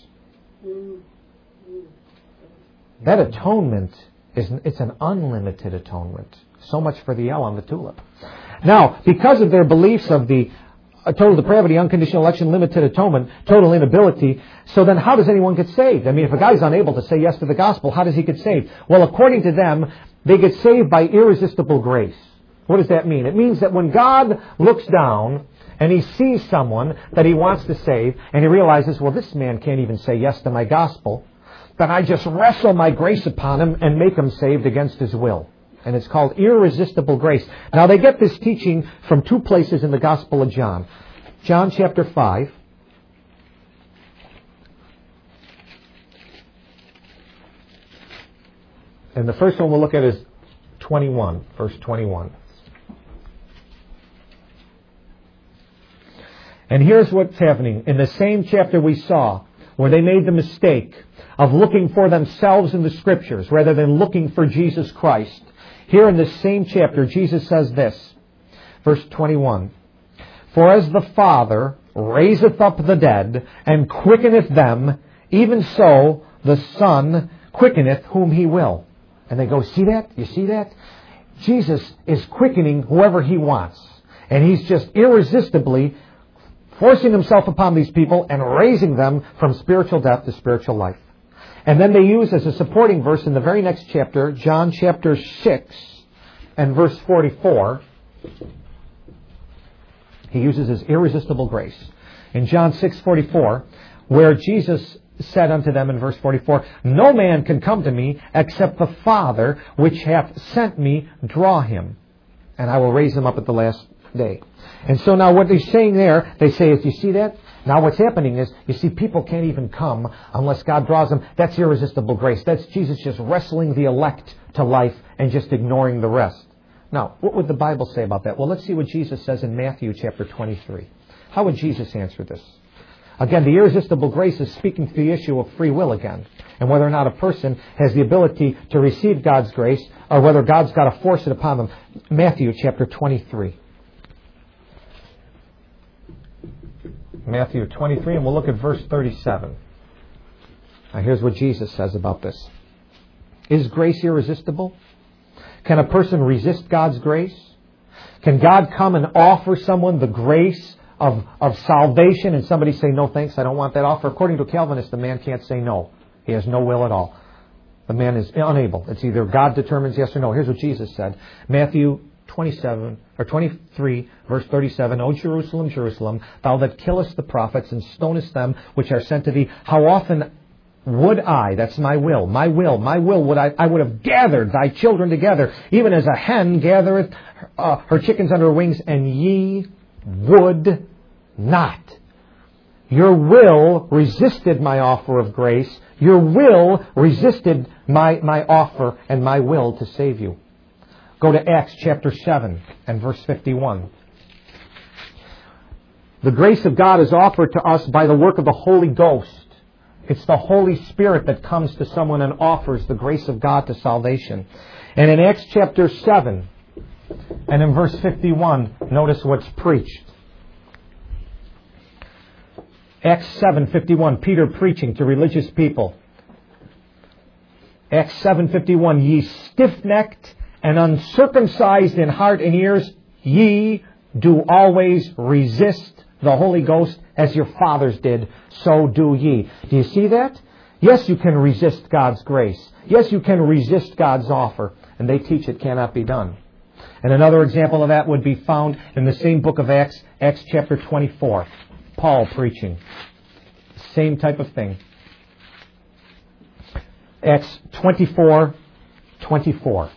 That atonement, it's an unlimited atonement. So much for the L on the tulip. Now, because of their beliefs of the total depravity, unconditional election, limited atonement, total inability, so then how does anyone get saved? I mean, if a guy's unable to say yes to the gospel, how does he get saved? Well, according to them, they get saved by irresistible grace. What does that mean? It means that when God looks down and He sees someone that He wants to save, and He realizes, well, this man can't even say yes to my gospel, then I just wrestle my grace upon him and make him saved against his will. And it's called irresistible grace. Now, they get this teaching from two places in the Gospel of John. John chapter 5. And the first one we'll look at is 21, verse 21. And here's what's happening. In the same chapter we saw, where they made the mistake of looking for themselves in the Scriptures rather than looking for Jesus Christ. Here in this same chapter, Jesus says this, verse 21, For as the Father raiseth up the dead, and quickeneth them, even so the Son quickeneth whom He will. And they go, see that? You see that? Jesus is quickening whoever He wants. And He's just irresistibly forcing Himself upon these people and raising them from spiritual death to spiritual life. And then they use as a supporting verse in the very next chapter, John chapter 6 and verse 44, He uses His irresistible grace. In John 6:44, where Jesus said unto them in verse 44, No man can come to me except the Father which hath sent me draw him, and I will raise him up at the last day. And so now what they're saying there, they say, is, you see that? Now what's happening is, you see, people can't even come unless God draws them. That's irresistible grace. That's Jesus just wrestling the elect to life and just ignoring the rest. Now, what would the Bible say about that? Well, let's see what Jesus says in Matthew chapter 23. How would Jesus answer this? Again, the irresistible grace is speaking to the issue of free will again, and whether or not a person has the ability to receive God's grace, or whether God's got to force it upon them. Matthew chapter 23. Matthew 23, and we'll look at verse 37. Now here's what Jesus says about this. Is grace irresistible? Can a person resist God's grace? Can God come and offer someone the grace of salvation and somebody say, no thanks, I don't want that offer? According to Calvinists, the man can't say no. He has no will at all. The man is unable. It's either God determines yes or no. Here's what Jesus said. Matthew 23, verse 37, O Jerusalem, Jerusalem, thou that killest the prophets and stonest them which are sent to thee, how often would I, that's my will, would I would have gathered thy children together, even as a hen gathereth her chickens under her wings, and ye would not. Your will resisted my offer of grace. Your will resisted my offer and my will to save you. Go to Acts chapter 7 and verse 51. The grace of God is offered to us by the work of the Holy Ghost. It's the Holy Spirit that comes to someone and offers the grace of God to salvation. And in Acts chapter 7 and in verse 51, notice what's preached. Acts 7:51, Peter preaching to religious people. Acts 7:51, ye stiff-necked and uncircumcised in heart and ears, ye do always resist the Holy Ghost as your fathers did, so do ye. Do you see that? Yes, you can resist God's grace. Yes, you can resist God's offer. And they teach it cannot be done. And another example of that would be found in the same book of Acts, Acts chapter 24. Paul preaching. Same type of thing. Acts 24:24.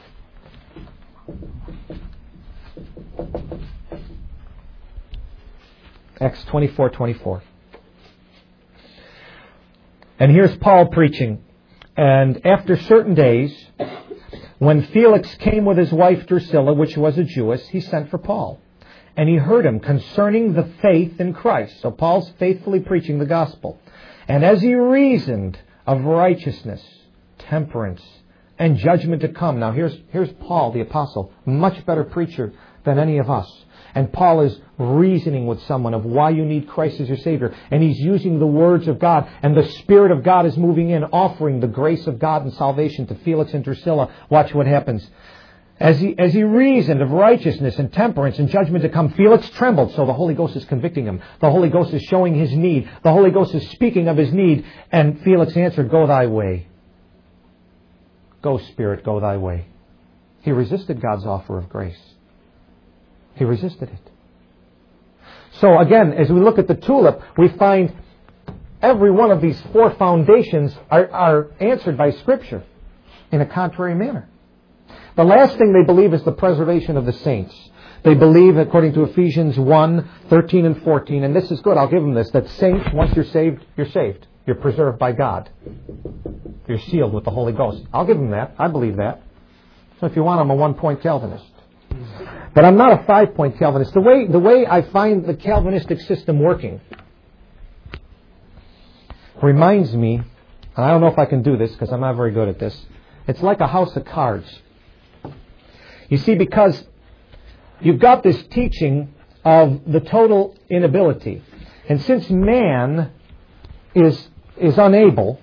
Acts 24:24. And here's Paul preaching. And after certain days, when Felix came with his wife Drusilla, which was a Jewess, he sent for Paul. And he heard him concerning the faith in Christ. So Paul's faithfully preaching the gospel. And as he reasoned of righteousness, temperance, and judgment to come. Now here's Paul the apostle, much better preacher than any of us. And Paul is reasoning with someone of why you need Christ as your Savior. And he's using the words of God. And the Spirit of God is moving in, offering the grace of God and salvation to Felix and Drusilla. Watch what happens. As he reasoned of righteousness and temperance and judgment to come, Felix trembled. So the Holy Ghost is convicting him. The Holy Ghost is showing his need. The Holy Ghost is speaking of his need. And Felix answered, "Go thy way. Go, Spirit, go thy way." He resisted God's offer of grace. He resisted it. So again, as we look at the tulip, we find every one of these four foundations are answered by Scripture in a contrary manner. The last thing they believe is the preservation of the saints. They believe, according to Ephesians 1:13 and 14, and this is good, I'll give them this, that saints, once you're saved, you're saved. You're preserved by God. You're sealed with the Holy Ghost. I'll give them that. I believe that. So if you want, I'm a one-point Calvinist. But I'm not a 5-point Calvinist. The way I find the Calvinistic system working reminds me, and I don't know if I can do this because I'm not very good at this, it's like a house of cards. You see, because you've got this teaching of the total inability. And since man is unable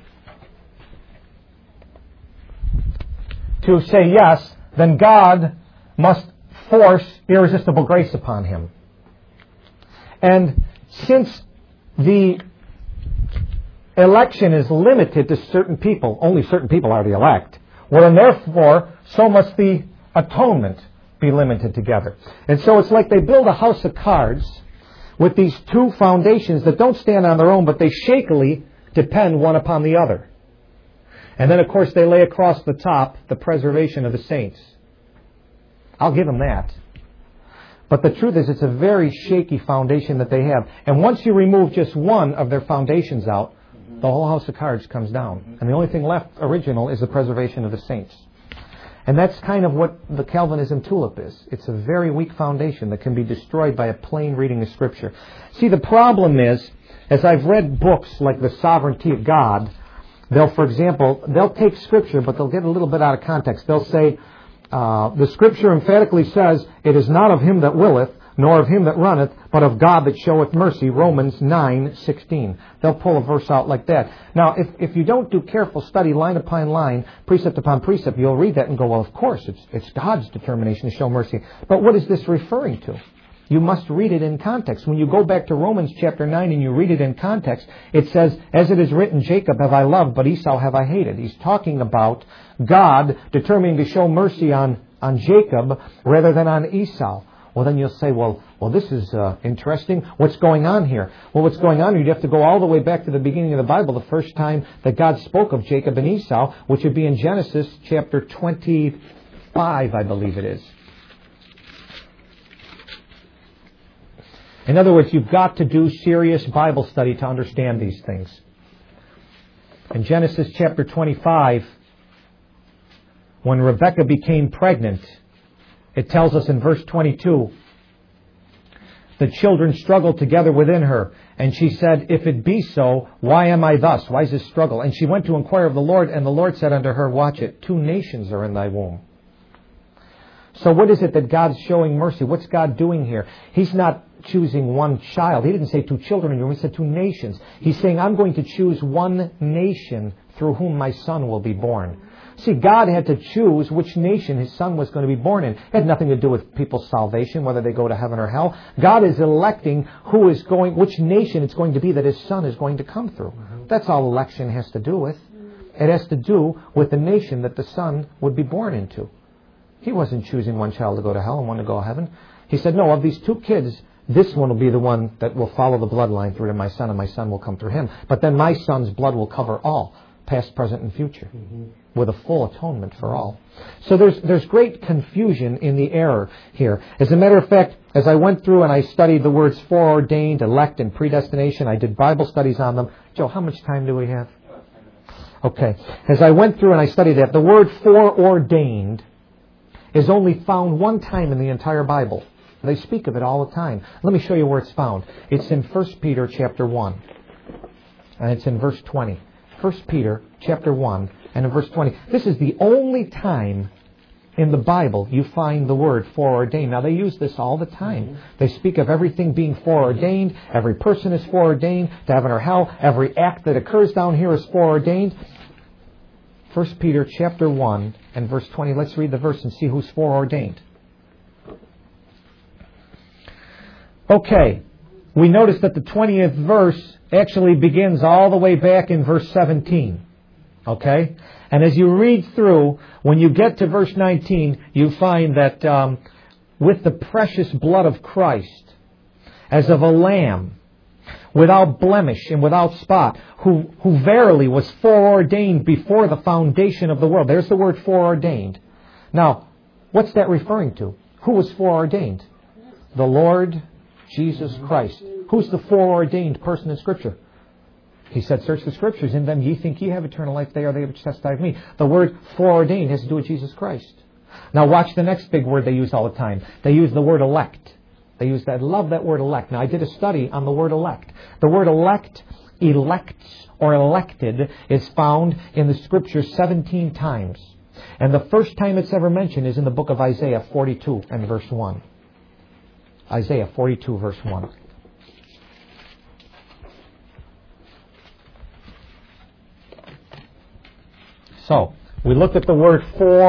to say yes, then God must force irresistible grace upon him. And since the election is limited to certain people, only certain people are the elect, well, and therefore, so must the atonement be limited together. And so it's like they build a house of cards with these two foundations that don't stand on their own, but they shakily depend one upon the other. And then, of course, they lay across the top the preservation of the saints. I'll give them that. But the truth is, it's a very shaky foundation that they have. And once you remove just one of their foundations out, the whole house of cards comes down. And the only thing left original is the preservation of the saints. And that's kind of what the Calvinism tulip is. It's a very weak foundation that can be destroyed by a plain reading of Scripture. See, the problem is, as I've read books like The Sovereignty of God, they'll take Scripture, but they'll get a little bit out of context. They'll say, the Scripture emphatically says, "It is not of him that willeth, nor of him that runneth, but of God that showeth mercy," Romans 9:16. They'll pull a verse out like that. Now, if you don't do careful study, line upon line, precept upon precept, you'll read that and go, well, of course, it's God's determination to show mercy. But what is this referring to? You must read it in context. When you go back to Romans chapter 9 and you read it in context, it says, "As it is written, Jacob have I loved, but Esau have I hated." He's talking about God determining to show mercy on Jacob rather than on Esau. Well, then you'll say, well, this is interesting. What's going on here? Well, what's going on here, you'd have to go all the way back to the beginning of the Bible, the first time that God spoke of Jacob and Esau, which would be in Genesis chapter 25, I believe it is. In other words, you've got to do serious Bible study to understand these things. In Genesis chapter 25, when Rebekah became pregnant, it tells us in verse 22, the children struggled together within her, and she said, "If it be so, why am I thus?" Why is this struggle? And she went to inquire of the Lord, and the Lord said unto her, "Watch it, 2 nations are in thy womb." So what is it that God's showing mercy? What's God doing here? He's not choosing one child. He didn't say 2 children in your womb. He said 2 nations. He's saying, I'm going to choose one nation through whom my son will be born. See, God had to choose which nation his son was going to be born in. It had nothing to do with people's salvation, whether they go to heaven or hell. God is electing which nation it's going to be that his son is going to come through. That's all election has to do with. It has to do with the nation that the son would be born into. He wasn't choosing one child to go to hell and one to go to heaven. He said, no, of these 2 kids, this one will be the one that will follow the bloodline through to my son, and my son will come through him. But then my son's blood will cover all, past, present, and future, with a full atonement for all. So there's great confusion in the error here. As a matter of fact, as I went through and I studied the words foreordained, elect, and predestination, I did Bible studies on them. Joe, how much time do we have? Okay. As I went through and I studied that, the word foreordained is only found one time in the entire Bible. They speak of it all the time. Let me show you where it's found. It's in 1 Peter chapter 1. And it's in verse 20. 1 Peter chapter 1 and in verse 20. This is the only time in the Bible you find the word foreordained. Now, they use this all the time. They speak of everything being foreordained. Every person is foreordained to heaven or hell. Every act that occurs down here is foreordained. 1 Peter chapter 1 and verse 20. Let's read the verse and see who's foreordained. Okay. We notice that the 20th verse actually begins all the way back in verse 17. Okay? And as you read through, when you get to verse 19, you find that with the precious blood of Christ, as of a lamb, without blemish and without spot, who verily was foreordained before the foundation of the world. There's the word foreordained. Now, what's that referring to? Who was foreordained? The Lord Jesus Christ. Who's the foreordained person in Scripture? He said, search the Scriptures, in them ye think ye have eternal life, they are they which testify of me. The word foreordained has to do with Jesus Christ. Now watch the next big word they use all the time. They use the word elect. They use that. I love that word elect. Now I did a study on the word elect. The word elect, elects, or elected is found in the Scriptures 17 times. And the first time it's ever mentioned is in the book of Isaiah 42 and verse 1. Isaiah 42 verse 1. So, we looked at the word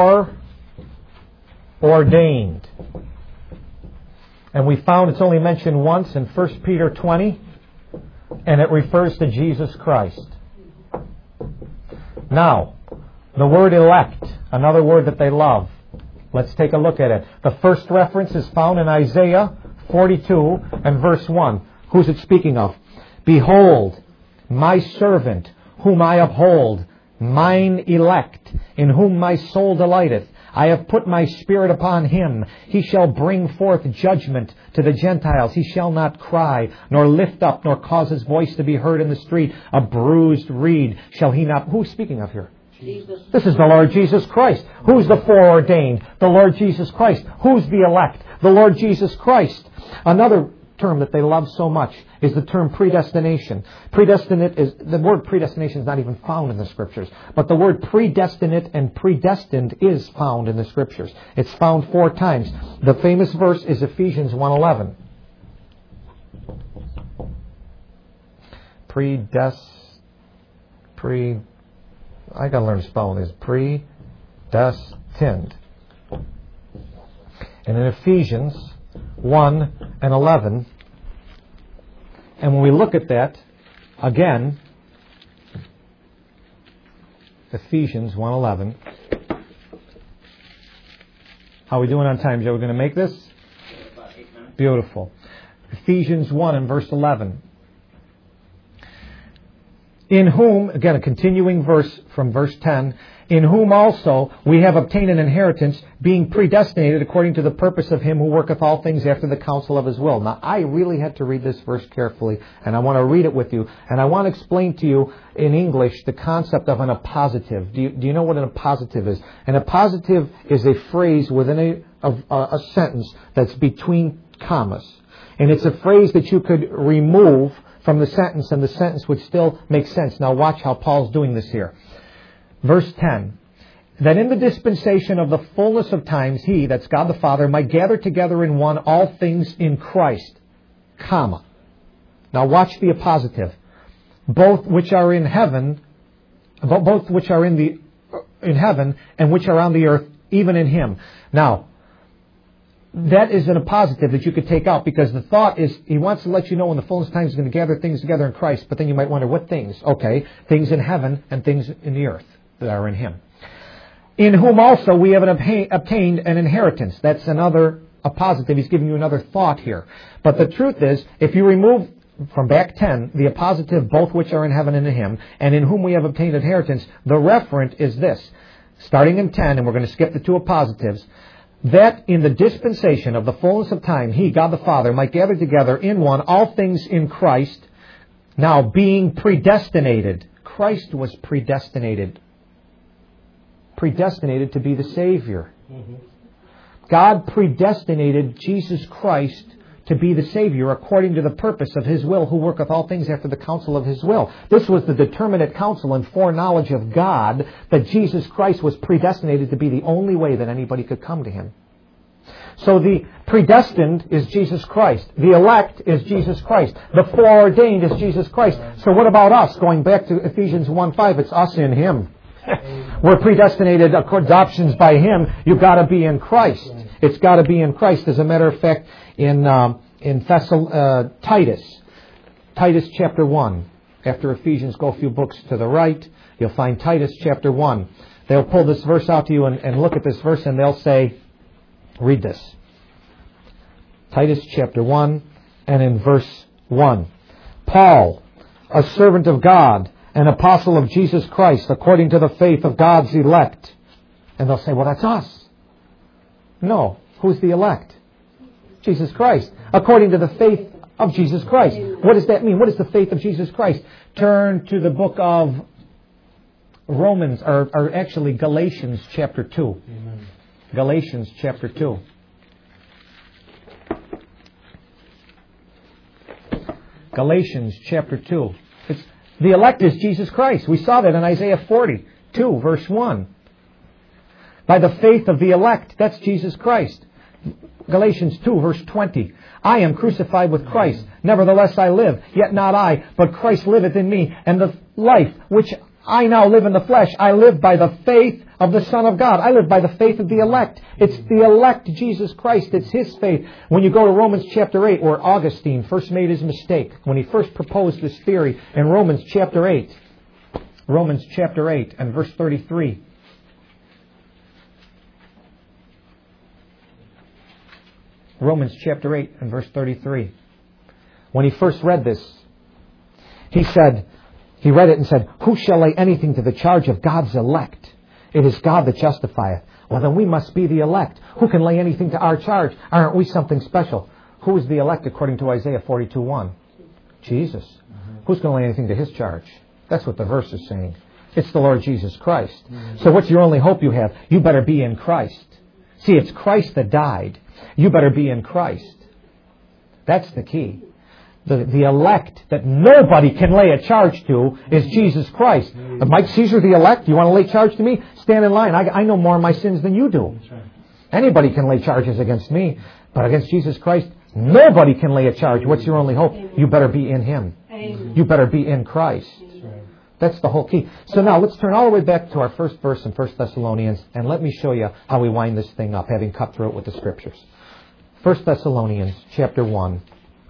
foreordained. And we found it's only mentioned once in 1 Peter 20, and it refers to Jesus Christ. Now, the word elect, another word that they love. Let's take a look at it. The first reference is found in Isaiah 42 and verse 1. Who's it speaking of? Behold, my servant, whom I uphold, mine elect, in whom my soul delighteth. I have put my spirit upon him. He shall bring forth judgment to the Gentiles. He shall not cry, nor lift up, nor cause his voice to be heard in the street. A bruised reed shall he not... Who's speaking of here? Jesus. This is the Lord Jesus Christ. Who's the foreordained? The Lord Jesus Christ. Who's the elect? The Lord Jesus Christ. Another term that they love so much is the term predestination. The word predestination is not even found in the Scriptures, but the word predestinate and predestined is found in the Scriptures. It's found 4 times. The famous verse is Ephesians 1:11. I gotta learn to spell this. Predestined. And in Ephesians 1:11, and when we look at that, again, Ephesians 1:11. How are we doing on time, Joe? We're going to make this? About 8 minutes. Beautiful. Ephesians 1 and verse 11. In whom, again, a continuing verse from verse 10, in whom also we have obtained an inheritance, being predestinated according to the purpose of him who worketh all things after the counsel of his will. Now, I really had to read this verse carefully, and I want to read it with you, and I want to explain to you in English the concept of an appositive. Do you know what an appositive is? An appositive is a phrase within a sentence that's between commas. And it's a phrase that you could remove from the sentence, and the sentence would still make sense. Now watch how Paul's doing this here. Verse 10. That in the dispensation of the fullness of times, he, that's God the Father, might gather together in one all things in Christ, comma. Now watch the appositive. Both which are in heaven, both which are in heaven, and which are on the earth, even in him. Now, that is a positive that you could take out, because the thought is he wants to let you know when the fullness of time is going to gather things together in Christ. But then you might wonder, what things? Okay, things in heaven and things in the earth that are in him. In whom also we have obtained an inheritance. That's another appositive. He's giving you another thought here. But the truth is, if you remove from back 10, the appositive, both which are in heaven and in him, and in whom we have obtained inheritance, the referent is this. Starting in 10, and we're going to skip the 2 appositives. That in the dispensation of the fullness of time, he, God the Father, might gather together in one all things in Christ, now being predestinated. Christ was predestinated. Predestinated to be the Savior. God predestinated Jesus Christ to be the Savior according to the purpose of His will, who worketh all things after the counsel of His will. This was the determinate counsel and foreknowledge of God that Jesus Christ was predestinated to be the only way that anybody could come to Him. So the predestined is Jesus Christ. The elect is Jesus Christ. The foreordained is Jesus Christ. So what about us? Going back to Ephesians 1:5, it's us in Him. We're predestinated adoptions by Him. You've got to be in Christ. It's got to be in Christ. As a matter of fact, in Titus chapter 1, after Ephesians, go a few books to the right, you'll find Titus chapter 1. They'll pull this verse out to you and look at this verse, and they'll say, read this. Titus chapter 1 and in verse 1. Paul, a servant of God, an apostle of Jesus Christ, according to the faith of God's elect. And they'll say, well, that's us. No. Who's the elect? Jesus Christ. According to the faith of Jesus Christ. What does that mean? What is the faith of Jesus Christ? Turn to the book of Romans, or actually Galatians chapter 2. Amen. Galatians chapter 2. Galatians chapter 2. The elect is Jesus Christ. We saw that in Isaiah 42, verse 1. By the faith of the elect, that's Jesus Christ. Galatians 2, verse 20. I am crucified with Christ. Nevertheless I live, yet not I, but Christ liveth in me. And the life which I now live in the flesh, I live by the faith of the Son of God. I live by the faith of the elect. It's the elect Jesus Christ. It's His faith. When you go to Romans chapter 8, where Augustine first made his mistake, when he first proposed this theory in Romans chapter 8. Romans chapter 8 and verse 33. Romans chapter 8 and verse 33. When he first read this, he read it and said, who shall lay anything to the charge of God's elect? It is God that justifieth. Well, then we must be the elect. Who can lay anything to our charge? Aren't we something special? Who is the elect according to Isaiah 42:1? Jesus. Who's going to lay anything to His charge? That's what the verse is saying. It's the Lord Jesus Christ. So what's your only hope you have? You better be in Christ. See, it's Christ that died. You better be in Christ. That's the key. The elect that nobody can lay a charge to is Jesus Christ. Mike Caesar, the elect, you want to lay charge to me? Stand in line. I know more of my sins than you do. Anybody can lay charges against me, but against Jesus Christ, nobody can lay a charge. What's your only hope? You better be in Him. You better be in Christ. That's the whole key. So now let's turn all the way back to our first verse in 1 Thessalonians, and let me show you how we wind this thing up, having cut through it with the Scriptures. 1 Thessalonians chapter 1.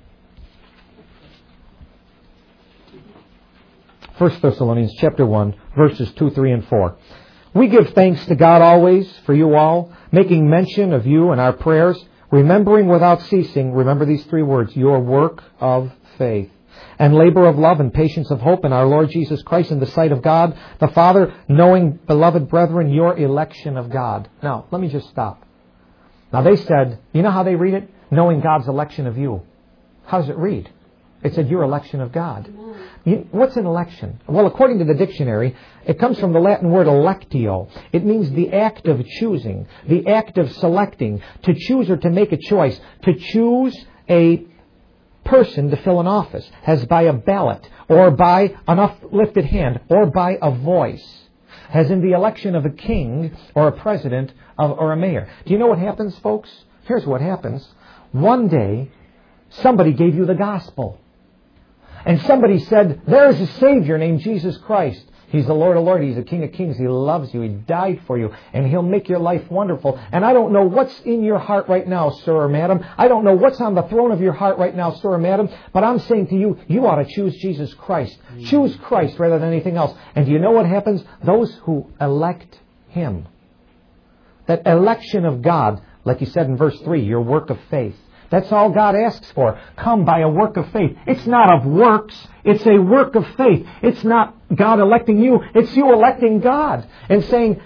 1 Thessalonians chapter 1, verses 2, 3, and 4. We give thanks to God always for you all, making mention of you in our prayers, remembering without ceasing, remember these three words, your work of faith, and labor of love and patience of hope in our Lord Jesus Christ in the sight of God the Father, knowing, beloved brethren, your election of God. Now, let me just stop. Now, they said, you know how they read it? Knowing God's election of you. How does it read? It said, your election of God. What's an election? Well, according to the dictionary, it comes from the Latin word electio. It means the act of choosing, the act of selecting, to choose or to make a choice, to choose a person to fill an office, as by a ballot, or by an uplifted hand, or by a voice, as in the election of a king, or a president, or a mayor. Do you know what happens, folks? Here's what happens. One day, somebody gave you the gospel. And somebody said, there is a Savior named Jesus Christ. He's the Lord of Lords. He's the King of Kings. He loves you. He died for you. And He'll make your life wonderful. And I don't know what's in your heart right now, sir or madam. I don't know what's on the throne of your heart right now, sir or madam. But I'm saying to you, you ought to choose Jesus Christ. Choose Christ rather than anything else. And do you know what happens? Those who elect Him. That election of God, like He said in verse 3, your work of faith. That's all God asks for. Come by a work of faith. It's not of works. It's a work of faith. It's not God electing you. It's you electing God and saying,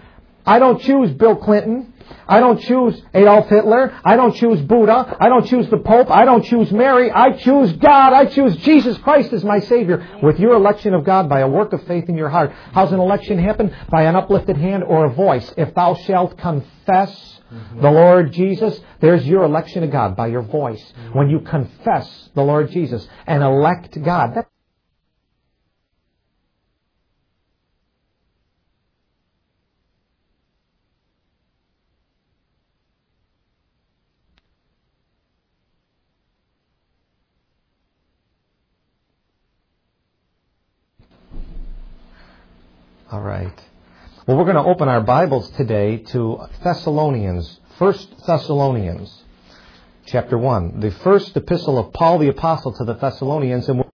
I don't choose Bill Clinton. I don't choose Adolf Hitler. I don't choose Buddha. I don't choose the Pope. I don't choose Mary. I choose God. I choose Jesus Christ as my Savior. With your election of God by a work of faith in your heart. How's an election happen? By an uplifted hand or a voice. If thou shalt confess the Lord Jesus, there's your election of God by your voice. When you confess the Lord Jesus and elect God. All right. Well, we're going to open our Bibles today to Thessalonians, 1 Thessalonians, chapter 1. The first epistle of Paul the Apostle to the Thessalonians. And